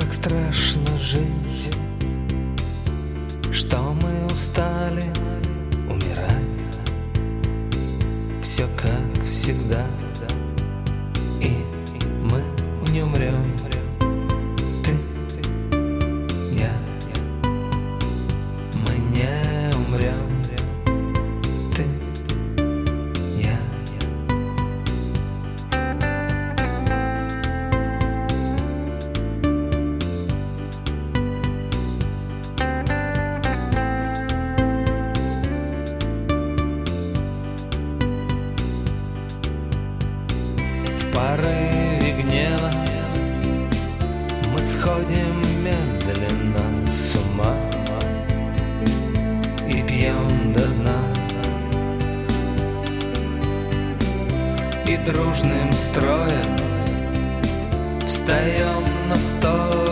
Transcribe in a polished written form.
Так страшно жить, что мы устали умирать. Все как всегда, и мы не умрем. Ты, я, мы не умрем. Ты, я. В порыве гнева мы сходим медленно с ума и пьем до дна, и дружным строем встаем на стой.